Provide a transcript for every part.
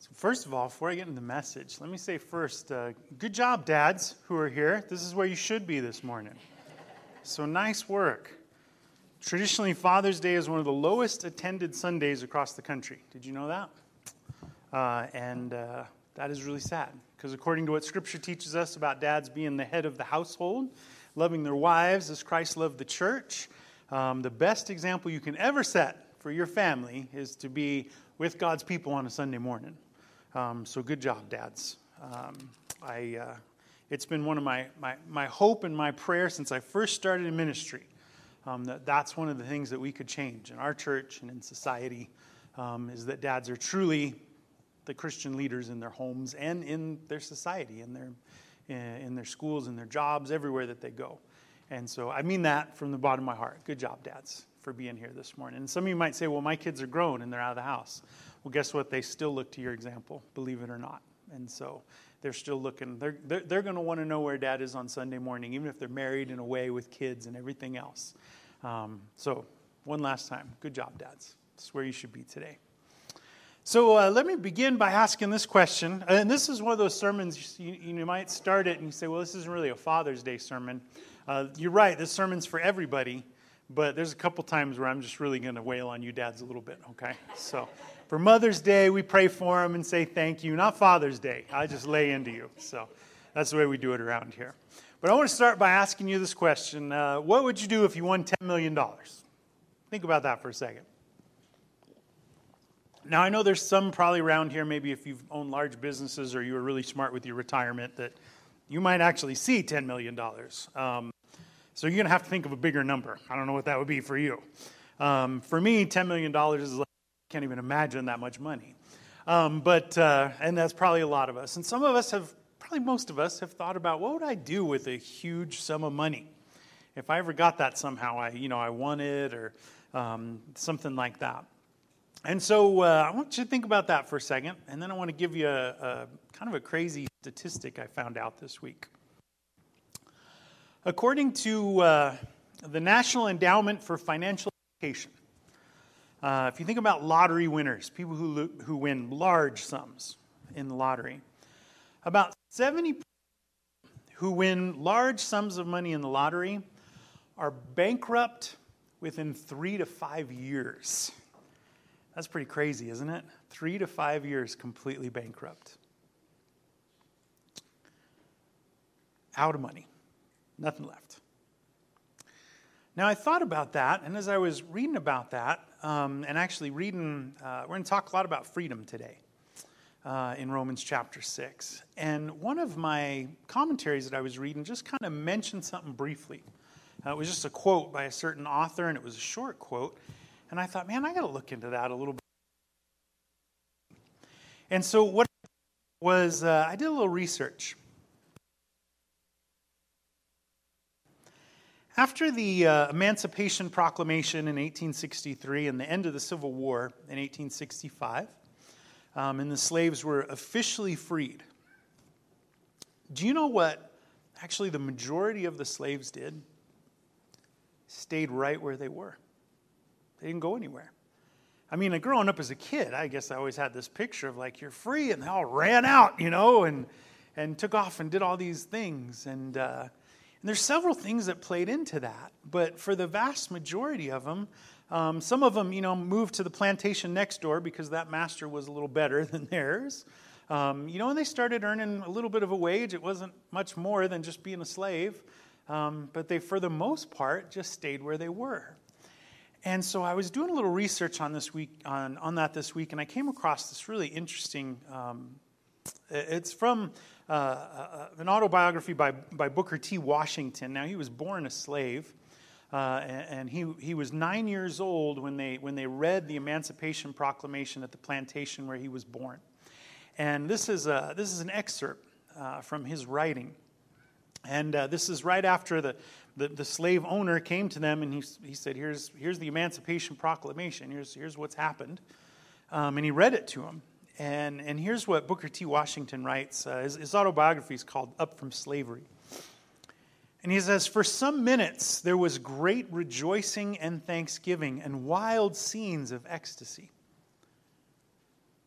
So first of all, before I get into the message, let me say first, good job, dads who are here. This is where you should be this morning. So nice work. Traditionally, Father's Day is one of the lowest attended Sundays across the country. Did you know that? That is really sad, because according to what Scripture teaches us about dads being the head of the household, loving their wives as Christ loved the church, the best example you can ever set for your family is to be with God's people on a Sunday morning. So good job, dads. It's been one of my hope and my prayer since I first started in ministry, that's one of the things that we could change in our church and in society, is that dads are truly the Christian leaders in their homes and in their society, in their schools, in their jobs, everywhere that they go. And so I mean that from the bottom of my heart. Good job, dads, for being here this morning. And some of you might say, well, my kids are grown and they're out of the house. Well, guess what? They still look to your example, believe it or not. And so they're still looking. They're going to want to know where dad is on Sunday morning, even if they're married and away with kids and everything else. So one last time, good job, dads. This is where you should be today. So let me begin by asking this question. And this is one of those sermons, you might start it and you say, well, this isn't really a Father's Day sermon. You're right, this sermon's for everybody. But there's a couple times where I'm just really going to wail on you dads a little bit, okay? So for Mother's Day, we pray for them and say thank you. Not Father's Day. I just lay into you. So that's the way we do it around here. But I want to start by asking you this question. What would you do if you won $10 million? Think about that for a second. Now, I know there's some probably around here, maybe if you've owned large businesses or you were really smart with your retirement, that you might actually see $10 million. So you're going to have to think of a bigger number. I don't know what that would be for you. For me, $10 million is like, I can't even imagine that much money. And that's probably a lot of us. And some of us have, probably most of us, have thought about what would I do with a huge sum of money? If I ever got that somehow, I won it or something like that. And so I want you to think about that for a second. And then I want to give you a kind of a crazy statistic I found out this week. According to the National Endowment for Financial Education, if you think about lottery winners, people who win large sums in the lottery, about 70% who win large sums of money in the lottery are bankrupt within 3 to 5 years. That's pretty crazy, isn't it? 3 to 5 years completely bankrupt. Out of money. Nothing left. Now, I thought about that, and as I was reading about that, and actually reading, we're going to talk a lot about freedom today in Romans chapter 6. And one of my commentaries that I was reading just kind of mentioned something briefly. It was just a quote by a certain author, and it was a short quote. And I thought, man, I got to look into that a little bit. And so what was, I did a little research. After the Emancipation Proclamation in 1863 and the end of the Civil War in 1865, and the slaves were officially freed, do you know what actually the majority of the slaves did? Stayed right where they were. They didn't go anywhere. I mean, growing up as a kid, I guess I always had this picture of like, you're free, and they all ran out, and took off and did all these things. And there's several things that played into that. But for the vast majority of them, some of them, moved to the plantation next door because that master was a little better than theirs. And they started earning a little bit of a wage. It wasn't much more than just being a slave. But they, for the most part, just stayed where they were. And so I was doing a little research on this week on that this week, and I came across this really interesting. It's from an autobiography by Booker T. Washington. Now, he was born a slave, and he was 9 years old when they read the Emancipation Proclamation at the plantation where he was born. And this is an excerpt from his writing. And this is right after the slave owner came to them, and he said, here's the Emancipation Proclamation. Here's what's happened. And he read it to him. And here's what Booker T. Washington writes. His autobiography is called Up From Slavery. And he says, for some minutes there was great rejoicing and thanksgiving and wild scenes of ecstasy.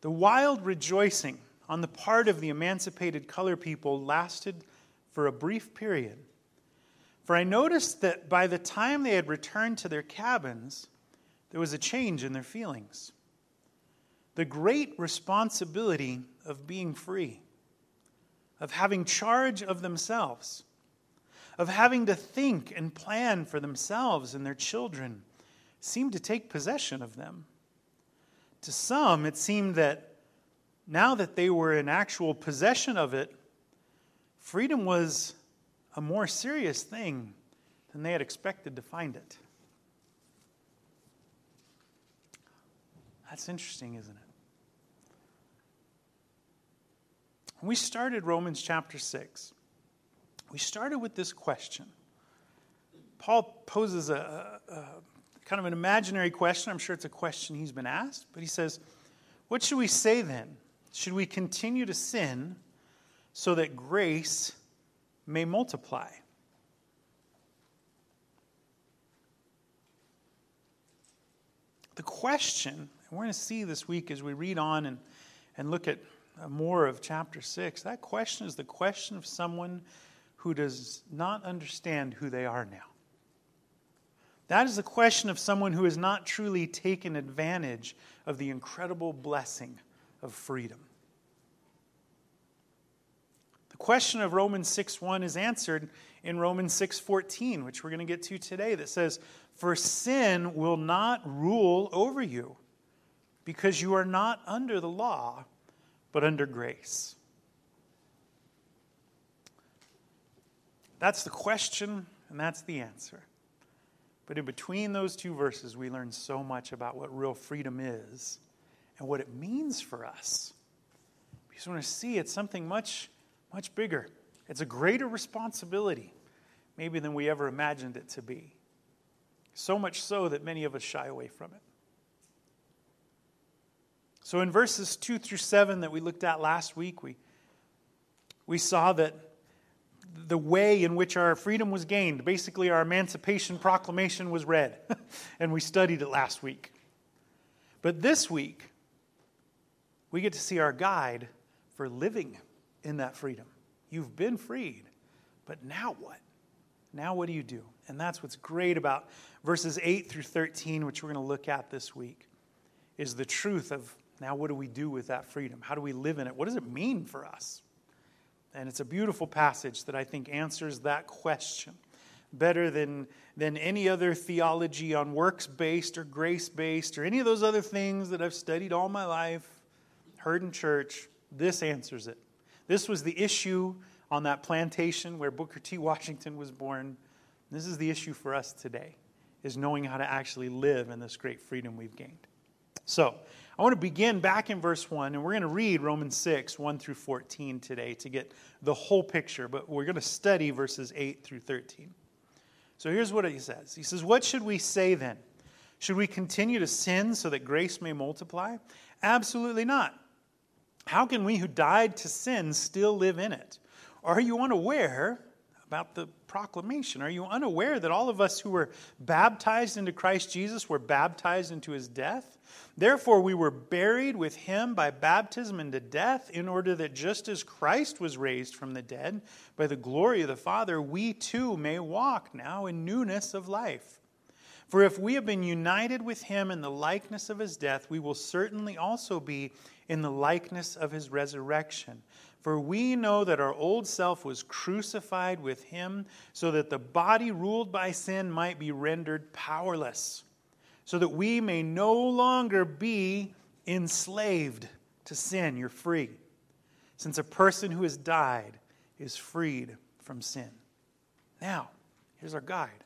The wild rejoicing on the part of the emancipated color people lasted for a brief period. For I noticed that by the time they had returned to their cabins, there was a change in their feelings. The great responsibility of being free, of having charge of themselves, of having to think and plan for themselves and their children, seemed to take possession of them. To some, it seemed that now that they were in actual possession of it, freedom was a more serious thing than they had expected to find it. That's interesting, isn't it? When we started Romans chapter 6, we started with this question. Paul poses a kind of an imaginary question. I'm sure it's a question he's been asked, but he says, what should we say then? Should we continue to sin so that grace may multiply? The question, and we're going to see this week as we read on and look at more of chapter 6, that question is the question of someone who does not understand who they are now. That is the question of someone who has not truly taken advantage of the incredible blessing of freedom. The question of Romans 6:1 is answered in Romans 6:14, which we're going to get to today, that says, "For sin will not rule over you, because you are not under the law, but under grace." That's the question, and that's the answer. But in between those two verses, we learn so much about what real freedom is and what it means for us. Because when we see it's something much, much bigger. It's a greater responsibility, maybe than we ever imagined it to be. So much so that many of us shy away from it. So in verses 2 through 7 that we looked at last week, we saw that the way in which our freedom was gained, basically our Emancipation Proclamation was read, and we studied it last week. But this week, we get to see our guide for living in that freedom. You've been freed, but now what? Now what do you do? And that's what's great about verses 8 through 13, which we're going to look at this week, is the truth of now what do we do with that freedom? How do we live in it? What does it mean for us? And it's a beautiful passage that I think answers that question better than any other theology on works-based or grace-based or any of those other things that I've studied all my life, heard in church. This answers it. This was the issue on that plantation where Booker T. Washington was born. This is the issue for us today, is knowing how to actually live in this great freedom we've gained. So, I want to begin back in verse 1, and we're going to read Romans 6, 1 through 14 today to get the whole picture, but we're going to study verses 8 through 13. So here's what he says. He says, "What should we say then? Should we continue to sin so that grace may multiply? Absolutely not. How can we who died to sin still live in it? Are you unaware about the proclamation? Are you unaware that all of us who were baptized into Christ Jesus were baptized into his death? Therefore we were buried with him by baptism into death, in order that just as Christ was raised from the dead by the glory of the Father, we too may walk now in newness of life. For if we have been united with him in the likeness of his death, we will certainly also be in the likeness of his resurrection. For we know that our old self was crucified with him, so that the body ruled by sin might be rendered powerless, so that we may no longer be enslaved to sin." You're free. Since a person who has died is freed from sin. Now, here's our guide.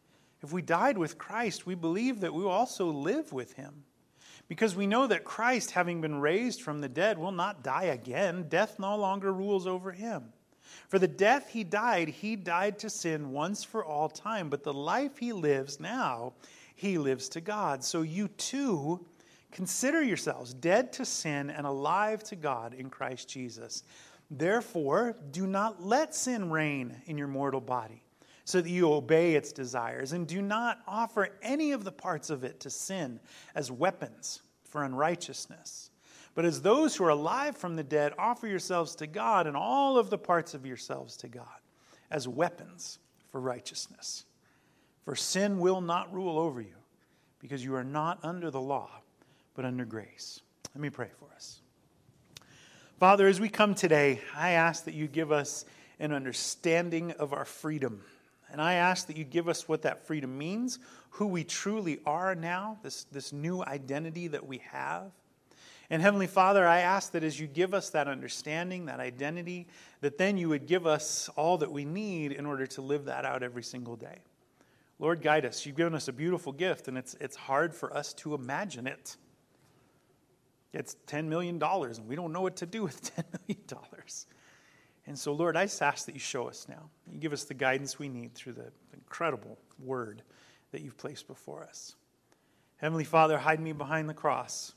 If we died with Christ, we believe that we will also live with him. Because we know that Christ, having been raised from the dead, will not die again. Death no longer rules over him. For the death he died to sin once for all time. But the life he lives now, he lives to God. So you too consider yourselves dead to sin and alive to God in Christ Jesus. Therefore, do not let sin reign in your mortal body, so that you obey its desires, and do not offer any of the parts of it to sin as weapons for unrighteousness, but as those who are alive from the dead, offer yourselves to God and all of the parts of yourselves to God as weapons for righteousness. For sin will not rule over you, because you are not under the law, but under grace. Let me pray for us. Father, as we come today, I ask that you give us an understanding of our freedom. And I ask that you give us what that freedom means, who we truly are now, this new identity that we have. And Heavenly Father, I ask that as you give us that understanding, that identity, that then you would give us all that we need in order to live that out every single day. Lord, guide us. You've given us a beautiful gift, and it's hard for us to imagine it. It's $10 million, and we don't know what to do with $10 million. And so, Lord, I just ask that you show us now. You give us the guidance we need through the incredible word that you've placed before us. Heavenly Father, hide me behind the cross.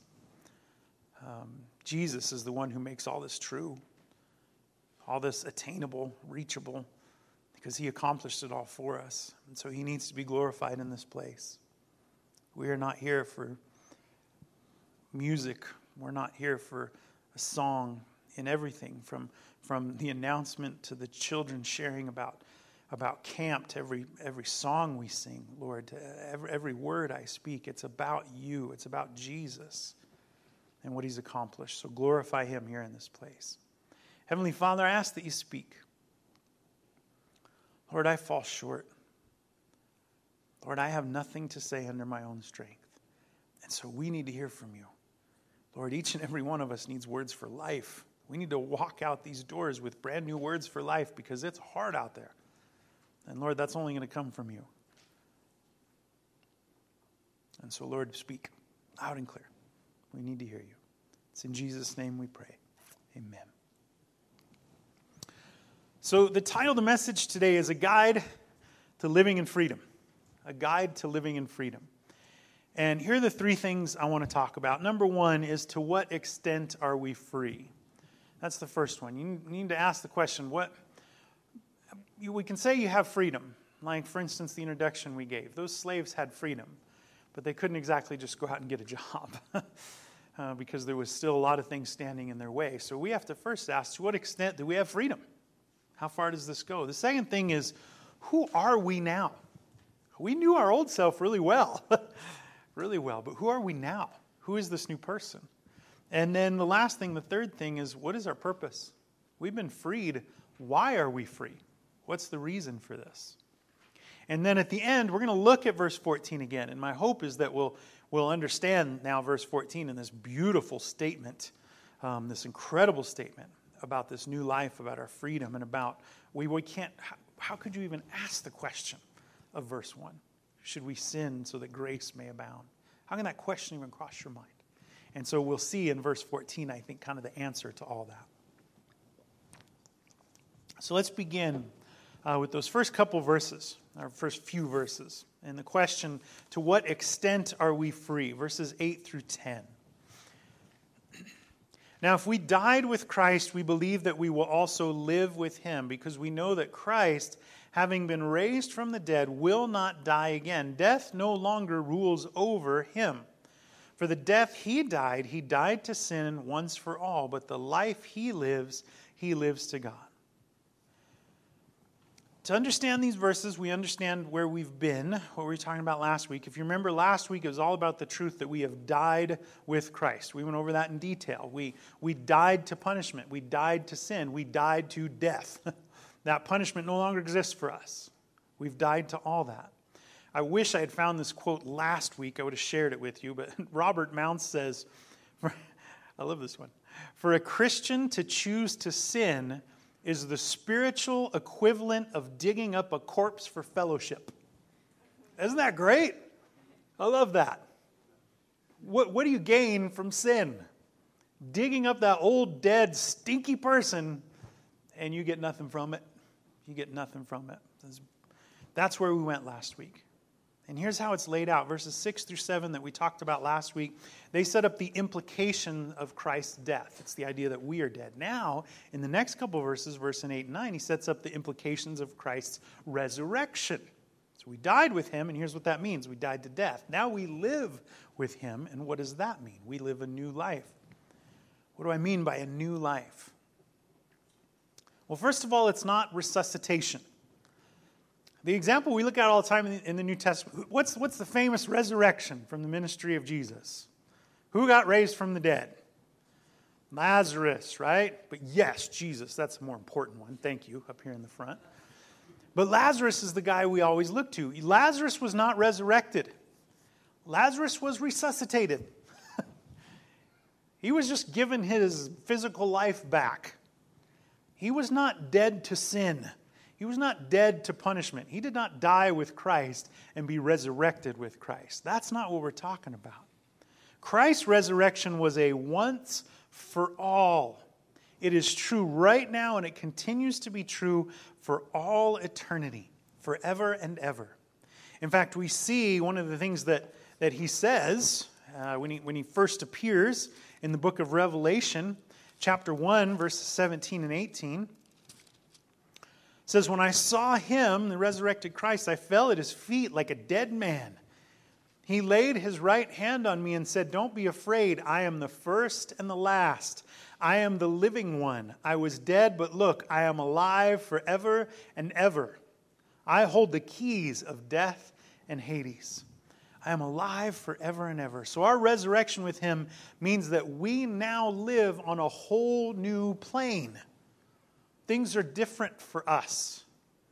Jesus is the one who makes all this true, all this attainable, reachable, because he accomplished it all for us. And so he needs to be glorified in this place. We are not here for music. We're not here for a song. In everything, from the announcement to the children sharing about camp, to every song we sing, Lord, to every word I speak, it's about you. It's about Jesus and what he's accomplished. So glorify him here in this place. Heavenly Father, I ask that you speak. Lord, I fall short. Lord, I have nothing to say under my own strength. And so we need to hear from you. Lord, each and every one of us needs words for life. We need to walk out these doors with brand new words for life because it's hard out there. And Lord, that's only going to come from you. And so, Lord, speak loud and clear. We need to hear you. It's in Jesus' name we pray. Amen. So the title of the message today is A Guide to Living in Freedom. A Guide to Living in Freedom. And here are the three things I want to talk about. Number one is, to what extent are we free? That's the first one. You need to ask the question, we can say you have freedom. Like, for instance, the introduction we gave. Those slaves had freedom, but they couldn't exactly just go out and get a job because there was still a lot of things standing in their way. So we have to first ask, to what extent do we have freedom? How far does this go? The second thing is, who are we now? We knew our old self really well, really well, but who are we now? Who is this new person? And then the last thing, the third thing is, what is our purpose? We've been freed. Why are we free? What's the reason for this? And then at the end, we're going to look at verse 14 again. And my hope is that we'll understand now verse 14 in this beautiful statement, this incredible statement about this new life, about our freedom, and about we can't. How could you even ask the question of verse 1? Should we sin so that grace may abound? How can that question even cross your mind? And so we'll see in verse 14, I think, kind of the answer to all that. So let's begin with those first couple verses, our first few verses. And the question, to what extent are we free? Verses 8 through 10. Now, if we died with Christ, we believe that we will also live with him, because we know that Christ, having been raised from the dead, will not die again. Death no longer rules over him. For the death he died to sin once for all, but the life he lives to God. To understand these verses, we understand where we've been, what we were talking about last week. If you remember last week, it was all about the truth that we have died with Christ. We went over that in detail. We died to punishment. We died to sin. We died to death. That punishment no longer exists for us. We've died to all that. I wish I had found this quote last week. I would have shared it with you. But Robert Mounce says, I love this one. For a Christian to choose to sin is the spiritual equivalent of digging up a corpse for fellowship. Isn't that great? I love that. What do you gain from sin? Digging up that old, dead, stinky person, and you get nothing from it. You get nothing from it. That's where we went last week. And here's how it's laid out. Verses 6 through 7 that we talked about last week, they set up the implication of Christ's death. It's the idea that we are dead. Now, in the next couple of verses, verse 8 and 9, he sets up the implications of Christ's resurrection. So we died with him, and here's what that means. We died to death. Now we live with him, and what does that mean? We live a new life. What do I mean by a new life? Well, first of all, it's not resuscitation. The example we look at all the time in the New Testament, what's the famous resurrection from the ministry of Jesus? Who got raised from the dead? Lazarus, right? But yes, Jesus, that's a more important one. Thank you, up here in the front. But Lazarus is the guy we always look to. Lazarus was not resurrected. Lazarus was resuscitated. He was just given his physical life back. He was not dead to sin. He was not dead to punishment. He did not die with Christ and be resurrected with Christ. That's not what we're talking about. Christ's resurrection was a once for all. It is true right now, and it continues to be true for all eternity, forever and ever. In fact, we see one of the things that he says when he first appears in the book of Revelation, chapter 1, verses 17 and 18. It says, "When I saw him, the resurrected Christ, I fell at his feet like a dead man. He laid his right hand on me and said, 'Don't be afraid. I am the first and the last. I am the living one. I was dead, but look, I am alive forever and ever. I hold the keys of death and Hades.'" I am alive forever and ever. So our resurrection with him means that we now live on a whole new plane. Things are different for us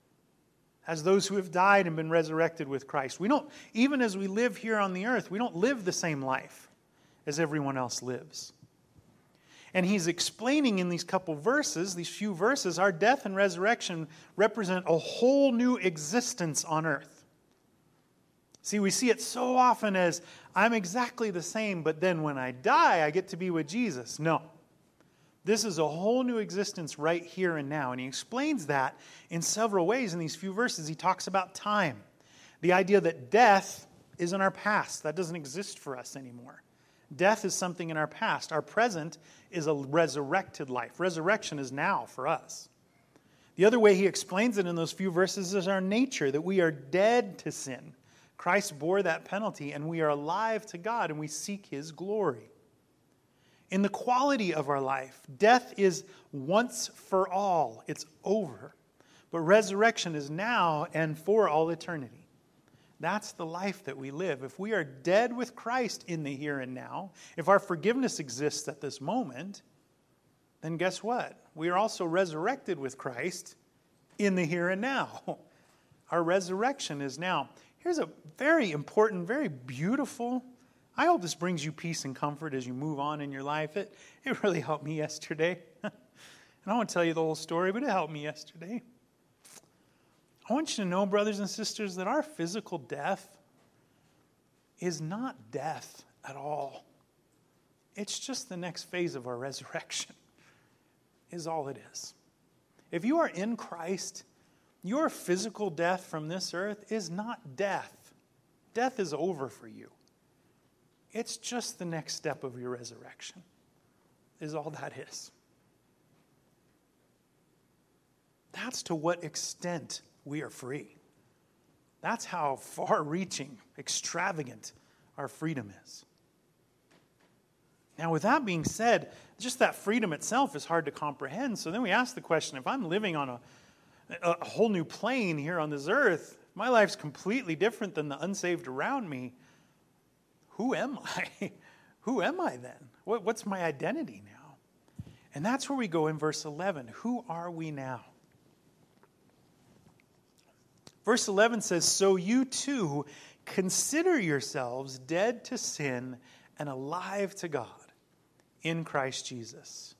as those who have died and been resurrected with Christ. We don't, even as we live here on the earth, we don't live the same life as everyone else lives. And he's explaining in these couple verses, these few verses, our death and resurrection represent a whole new existence on earth. See, we see it so often as, I'm exactly the same, but then when I die, I get to be with Jesus. No. This is a whole new existence right here and now. And he explains that in several ways in these few verses. He talks about time. The idea that death is in our past. That doesn't exist for us anymore. Death is something in our past. Our present is a resurrected life. Resurrection is now for us. The other way he explains it in those few verses is our nature, that we are dead to sin. Christ bore that penalty, and we are alive to God, and we seek his glory. In the quality of our life, death is once for all. It's over. But resurrection is now and for all eternity. That's the life that we live. If we are dead with Christ in the here and now, if our forgiveness exists at this moment, then guess what? We are also resurrected with Christ in the here and now. Our resurrection is now. Here's a very important, very beautiful, I hope this brings you peace and comfort as you move on in your life. It really helped me yesterday. And I won't tell you the whole story, but it helped me yesterday. I want you to know, brothers and sisters, that our physical death is not death at all. It's just the next phase of our resurrection, is all it is. If you are in Christ, your physical death from this earth is not death. Death is over for you. It's just the next step of your resurrection, is all that is. That's to what extent we are free. That's how far-reaching, extravagant our freedom is. Now, with that being said, just that freedom itself is hard to comprehend. So then we ask the question, if I'm living on a whole new plane here on this earth, my life's completely different than the unsaved around me, who am I? Who am I then? What's my identity now? And that's where we go in verse 11. Who are we now? Verse 11 says, "So you too consider yourselves dead to sin and alive to God in Christ Jesus."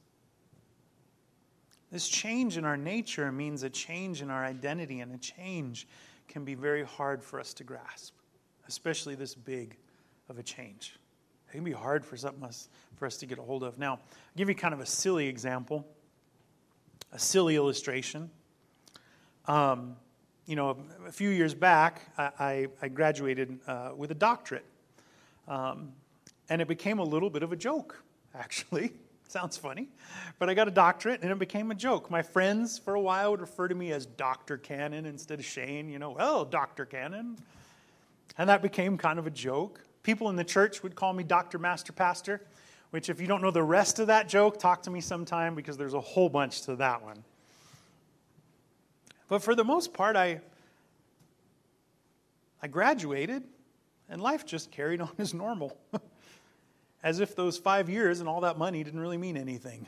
This change in our nature means a change in our identity, and a change can be very hard for us to grasp, especially this big of a change. It can be hard for us to get a hold of. Now, I'll give you kind of a silly example, a silly illustration. A few years back, I graduated with a doctorate, and it became a little bit of a joke, actually. Sounds funny, but I got a doctorate, and it became a joke. My friends, for a while, would refer to me as Dr. Cannon instead of Shane. Well, Dr. Cannon. And that became kind of a joke. People in the church would call me Dr. Master Pastor, which if you don't know the rest of that joke, talk to me sometime because there's a whole bunch to that one. But for the most part, I graduated and life just carried on as normal. As if those 5 years and all that money didn't really mean anything.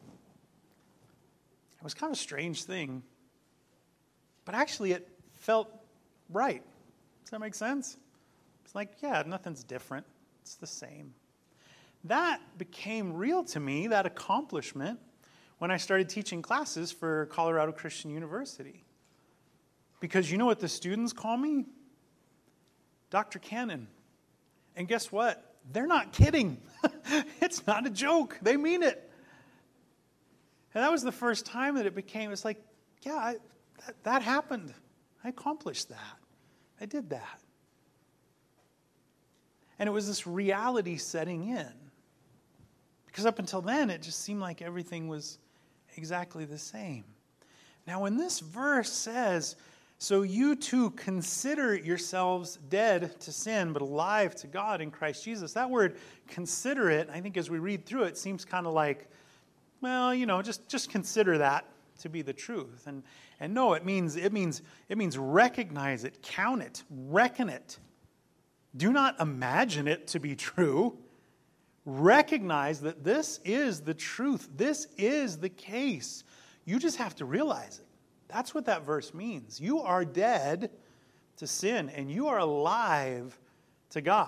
It was kind of a strange thing. But actually it felt right. Does that make sense? It's like, yeah, nothing's different. It's the same. That became real to me, that accomplishment, when I started teaching classes for Colorado Christian University. Because you know what the students call me? Dr. Cannon. And guess what? They're not kidding. It's not a joke. They mean it. And that was the first time that it became, it's like, yeah, that happened. I accomplished that. I did that. And it was this reality setting in. Because up until then, it just seemed like everything was exactly the same. Now, when this verse says, so you too consider yourselves dead to sin, but alive to God in Christ Jesus. That word, consider it, I think as we read through it, seems kind of like, well, just consider that to be the truth. And no, it means recognize it, count it, reckon it. Do not imagine it to be true. Recognize that this is the truth. This is the case. You just have to realize it. That's what that verse means. You are dead to sin, and you are alive to God.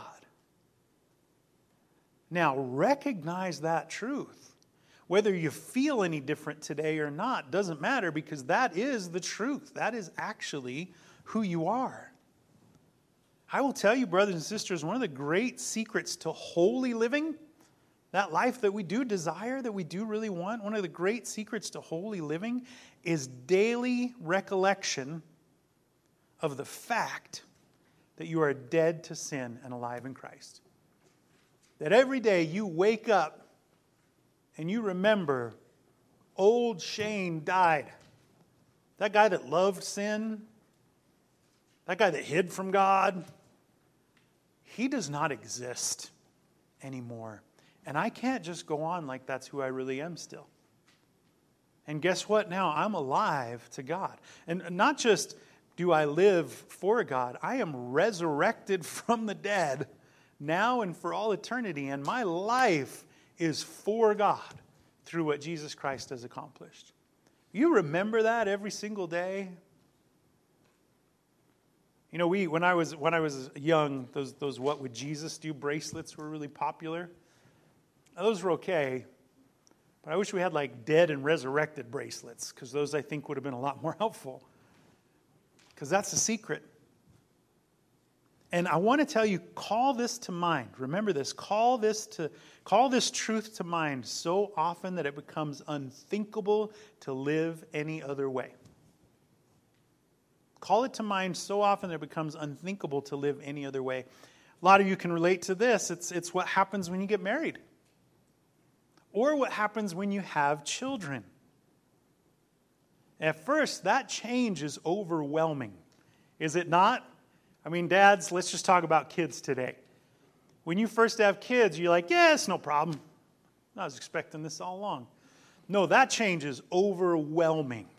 Now, recognize that truth. Whether you feel any different today or not doesn't matter, because that is the truth. That is actually who you are. I will tell you, brothers and sisters, one of the great secrets to holy living, that life that we do desire, that we do really want, one of the great secrets to holy living is daily recollection of the fact that you are dead to sin and alive in Christ. That every day you wake up and you remember, old Shane died. That guy that loved sin, that guy that hid from God, he does not exist anymore. And I can't just go on like that's who I really am still. And guess what? Now I'm alive to God. And not just do I live for God, I am resurrected from the dead now and for all eternity. And my life is for God through what Jesus Christ has accomplished. You remember that every single day? You know, when I was young, those What Would Jesus Do bracelets were really popular. Now, those were okay, but I wish we had like dead and resurrected bracelets, because those I think would have been a lot more helpful. Because that's the secret. And I want to tell you, call this to mind. Remember this. Call this truth to mind so often that it becomes unthinkable to live any other way. Call it to mind so often that it becomes unthinkable to live any other way. A lot of you can relate to this. It's what happens when you get married. Or what happens when you have children. At first, that change is overwhelming. Is it not? I mean, dads, let's just talk about kids today. When you first have kids, you're like, yeah, it's no problem. I was expecting this all along. No, that change is overwhelming.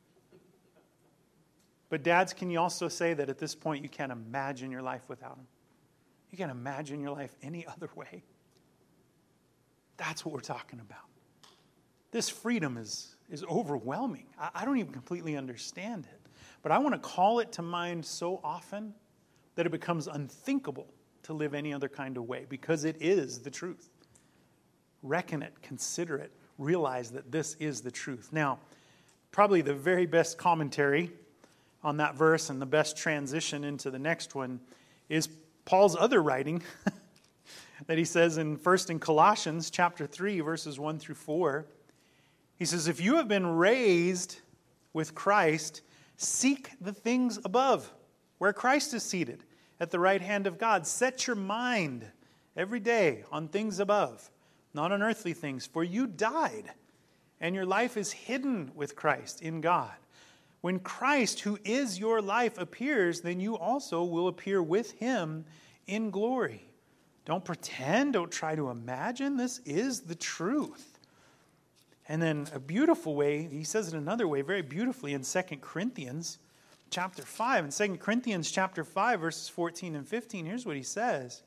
But dads, can you also say that at this point you can't imagine your life without them? You can't imagine your life any other way. That's what we're talking about. This freedom is overwhelming. I don't even completely understand it. But I want to call it to mind so often that it becomes unthinkable to live any other kind of way, because it is the truth. Reckon it, consider it, realize that this is the truth. Now, probably the very best commentary on that verse and the best transition into the next one is Paul's other writing that he says in Colossians chapter 3, verses 1 through 4. He says, if you have been raised with Christ, seek the things above, where Christ is seated at the right hand of God. Set your mind every day on things above, not on earthly things. For you died, and your life is hidden with Christ in God. When Christ, who is your life, appears, then you also will appear with him in glory. Don't pretend. Don't try to imagine. This is the truth. And then a beautiful way, he says it another way, very beautifully in 2 Corinthians chapter 5. In 2 Corinthians chapter 5, verses 14 and 15, here's what he says.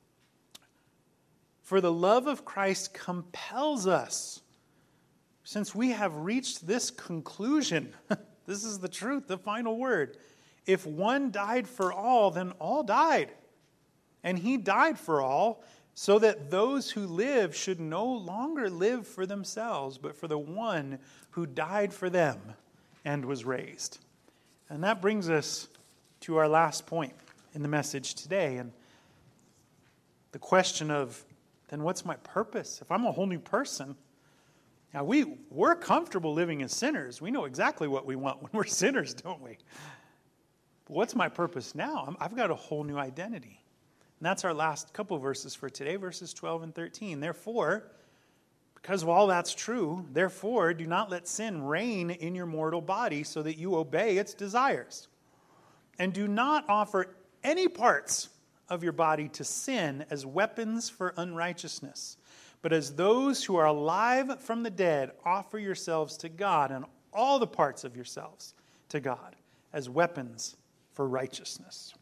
For the love of Christ compels us, since we have reached this conclusion. This is the truth, the final word. If one died for all, then all died. And he died for all, so that those who live should no longer live for themselves, but for the one who died for them and was raised. And that brings us to our last point in the message today. And the question of, then what's my purpose? If I'm a whole new person, now we're comfortable living as sinners. We know exactly what we want when we're sinners, don't we? But what's my purpose now? I've got a whole new identity. And that's our last couple verses for today, verses 12 and 13. Therefore, because of all that's true, therefore, do not let sin reign in your mortal body so that you obey its desires. And do not offer any parts of your body to sin as weapons for unrighteousness, but as those who are alive from the dead, offer yourselves to God, and all the parts of yourselves to God as weapons for righteousness.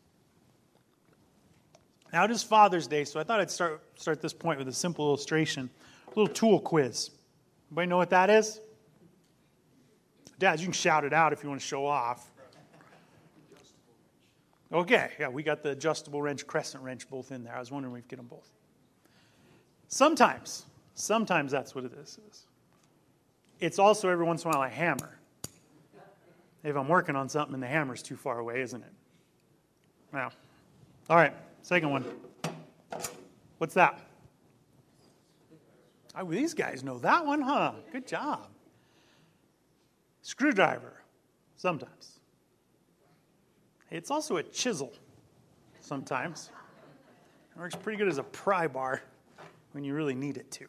Now it is Father's Day, so I thought I'd start this point with a simple illustration. A little tool quiz. Anybody know what that is? Dads, you can shout it out if you want to show off. Okay, yeah, we got the adjustable wrench, crescent wrench both in there. I was wondering if we could get them both. Sometimes that's what it is. It's also every once in a while a hammer. If I'm working on something and the hammer's too far away, isn't it? Now, all right, second one. What's that? Oh, these guys know that one, huh? Good job. Screwdriver, sometimes. It's also a chisel, sometimes. It works pretty good as a pry bar when you really need it to.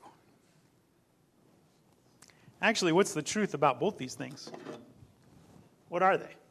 Actually, what's the truth about both these things? What are they?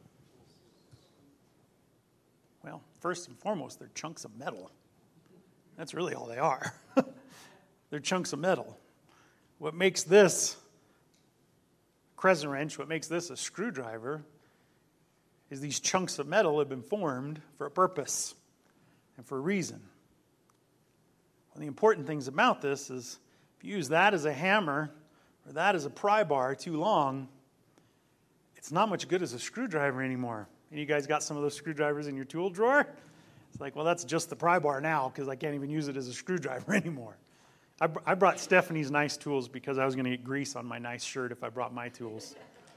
Well, first and foremost, they're chunks of metal. That's really all they are. They're chunks of metal. What makes this crescent wrench, what makes this a screwdriver, is these chunks of metal have been formed for a purpose and for a reason. One of the important things about this is if you use that as a hammer or that as a pry bar too long, it's not much good as a screwdriver anymore. And you guys got some of those screwdrivers in your tool drawer? It's like, well, that's just the pry bar now because I can't even use it as a screwdriver anymore. I brought Stephanie's nice tools because I was going to get grease on my nice shirt if I brought my tools.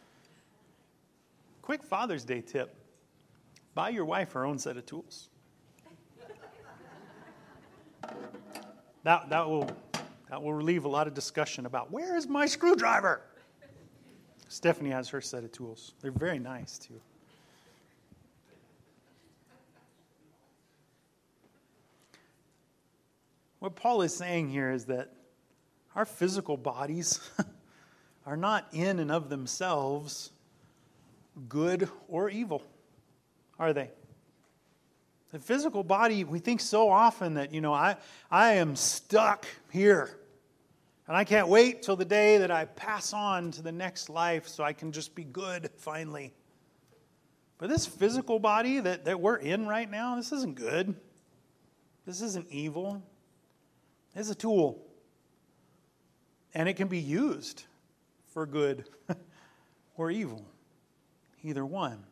Quick Father's Day tip. Buy your wife her own set of tools. That will relieve a lot of discussion about, where is my screwdriver? Stephanie has her set of tools. They're very nice, too. What Paul is saying here is that our physical bodies are not in and of themselves good or evil, are they? The physical body, we think so often that, I am stuck here. And I can't wait till the day that I pass on to the next life so I can just be good finally. But this physical body that we're in right now, this isn't good. This isn't evil. It's a tool. And it can be used for good or evil. Either one.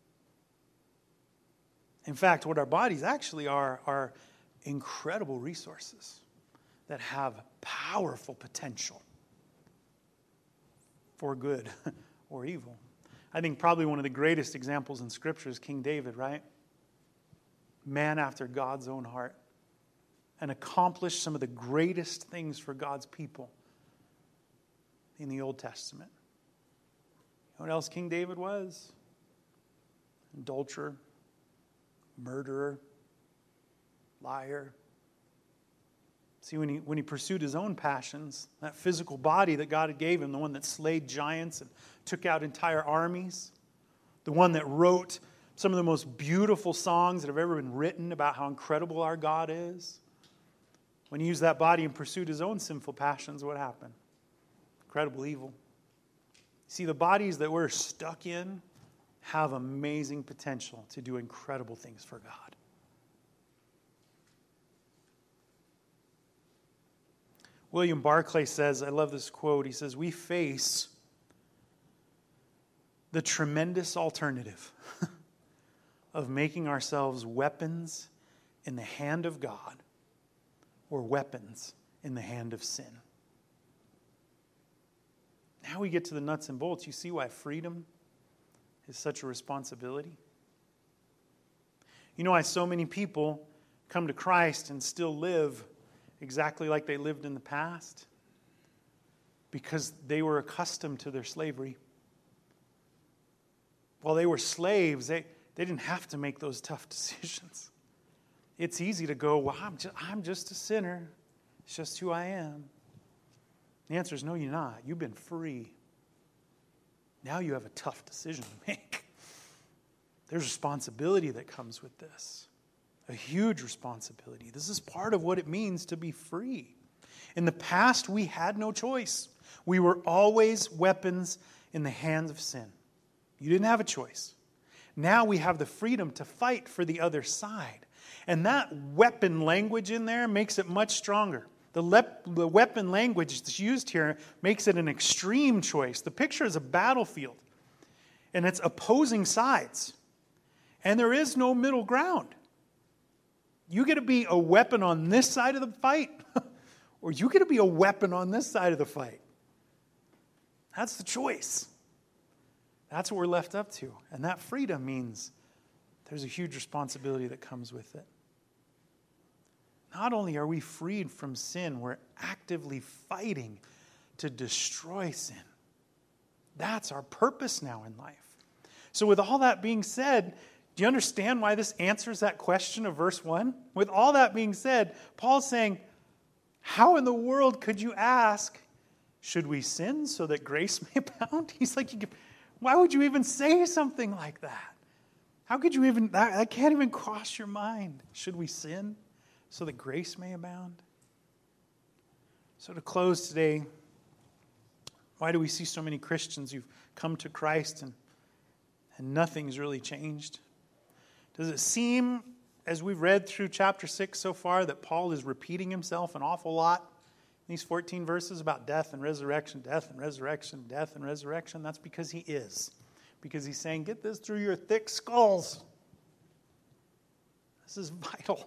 In fact, what our bodies actually are incredible resources that have powerful potential for good or evil. I think probably one of the greatest examples in Scripture is King David, right? Man after God's own heart. And accomplished some of the greatest things for God's people in the Old Testament. You know what else King David was? Adulterer, murderer, liar. See, when he pursued his own passions, that physical body that God had gave him, the one that slayed giants and took out entire armies, the one that wrote some of the most beautiful songs that have ever been written about how incredible our God is, When he used that body and pursued his own sinful passions, what happened? Incredible evil. See, the bodies that we're stuck in have amazing potential to do incredible things for God. William Barclay says, I love this quote, he says, we face the tremendous alternative of making ourselves weapons in the hand of God or weapons in the hand of sin. Now we get to the nuts and bolts. You see why freedom is such a responsibility? You know why so many people come to Christ and still live exactly like they lived in the past? Because they were accustomed to their slavery. While they were slaves, they didn't have to make those tough decisions. It's easy to go, well, I'm just a sinner. It's just who I am. The answer is no, you're not. You've been free. Now you have a tough decision to make. There's responsibility that comes with this. A huge responsibility. This is part of what it means to be free. In the past, we had no choice. We were always weapons in the hands of sin. You didn't have a choice. Now we have the freedom to fight for the other side. And that weapon language in there makes it much stronger. The weapon language that's used here makes it an extreme choice. The picture is a battlefield. And it's opposing sides. And there is no middle ground. You get to be a weapon on this side of the fight, or you get to be a weapon on this side of the fight. That's the choice. That's what we're left up to. And that freedom means there's a huge responsibility that comes with it. Not only are we freed from sin, we're actively fighting to destroy sin. That's our purpose now in life. So with all that being said, do you understand why this answers that question of verse 1? With all that being said, Paul's saying, how in the world could you ask, should we sin so that grace may abound? He's like, why would you even say something like that? How could you even, that can't even cross your mind. Should we sin so that grace may abound? So to close today, why do we see so many Christians who've come to Christ and nothing's really changed? Does it seem, as we've read through chapter 6 so far, that Paul is repeating himself an awful lot in these 14 verses about death and resurrection, death and resurrection, death and resurrection? That's because he is. Because he's saying, get this through your thick skulls. This is vital.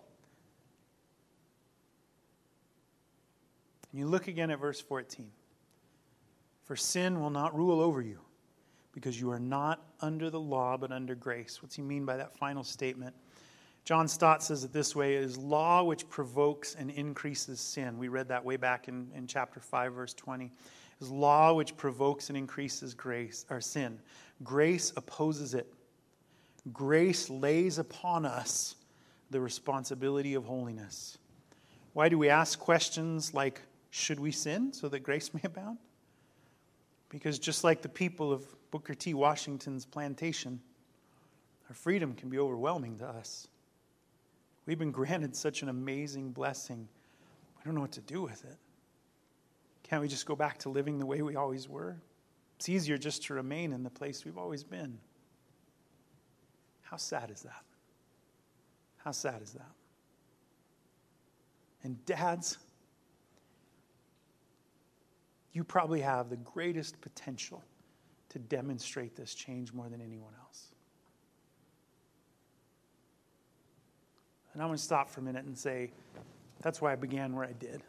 And you look again at verse 14. For sin will not rule over you, because you are not under the law, but under grace. What's he mean by that final statement? John Stott says it this way: it is law which provokes and increases sin. We read that way back in chapter 5, verse 20. It is law which provokes and increases grace, or sin. Grace opposes it. Grace lays upon us the responsibility of holiness. Why do we ask questions like, should we sin so that grace may abound? Because just like the people of Booker T. Washington's plantation, our freedom can be overwhelming to us. We've been granted such an amazing blessing. We don't know what to do with it. Can't we just go back to living the way we always were? It's easier just to remain in the place we've always been. How sad is that? How sad is that? And dads, you probably have the greatest potential to demonstrate this change more than anyone else. And I'm going to stop for a minute and say, that's why I began where I did.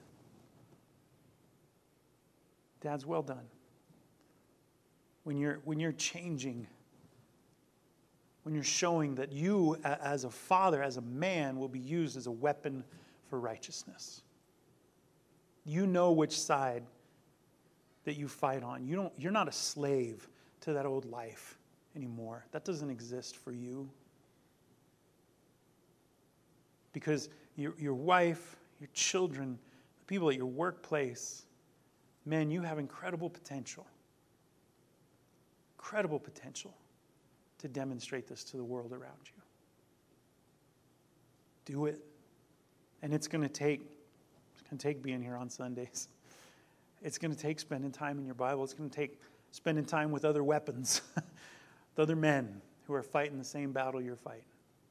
Dads, well done. When you're changing, when you're showing that you as a father, as a man, will be used as a weapon for righteousness. You know which side that you fight on. You're not a slave to that old life anymore. That doesn't exist for you. Because your wife, your children, the people at your workplace, men, you have incredible potential. Incredible potential to demonstrate this to the world around you. Do it. And it's going to take going to take being here on Sundays. It's going to take spending time in your Bible. It's going to take spending time with other weapons, with other men who are fighting the same battle you're fighting.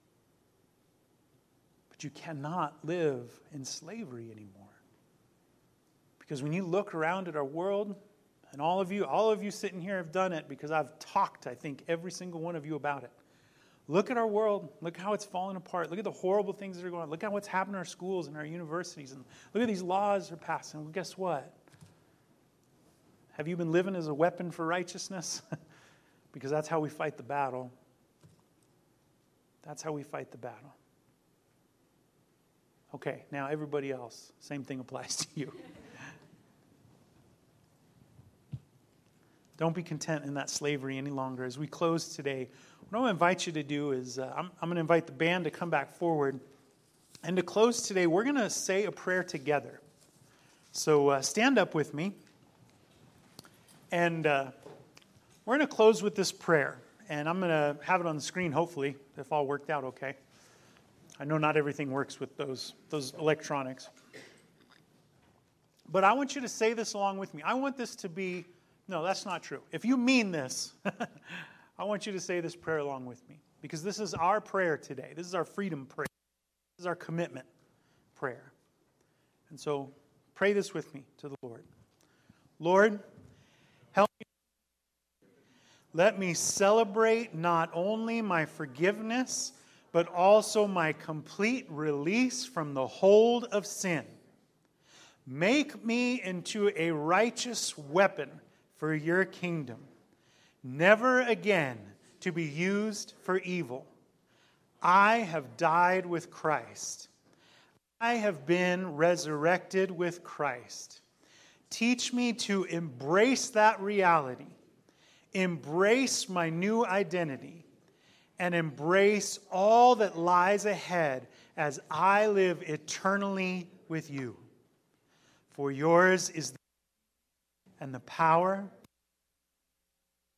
But you cannot live in slavery anymore. Because when you look around at our world, and all of you sitting here have done it because I've talked, I think, every single one of you about it. Look at our world. Look how it's falling apart. Look at the horrible things that are going on. Look at what's happening in our schools and our universities. And look at these laws that are passed. And guess what? Have you been living as a weapon for righteousness? Because that's how we fight the battle. That's how we fight the battle. Okay, now everybody else, same thing applies to you. Don't be content in that slavery any longer. As we close today, what I want to invite you to do is I'm going to invite the band to come back forward. And to close today, we're going to say a prayer together. So stand up with me. And we're going to close with this prayer. And I'm going to have it on the screen, hopefully, if all worked out okay. I know not everything works with those electronics. But I want you to say this along with me. I want this to be... No, that's not true. If you mean this, I want you to say this prayer along with me. Because this is our prayer today. This is our freedom prayer. This is our commitment prayer. And so pray this with me to the Lord. Lord, help me. Let me celebrate not only my forgiveness, but also my complete release from the hold of sin. Make me into a righteous weapon for your kingdom, never again to be used for evil. I have died with Christ. I have been resurrected with Christ. Teach me to embrace that reality, embrace my new identity, and embrace all that lies ahead as I live eternally with you. For yours is the and the power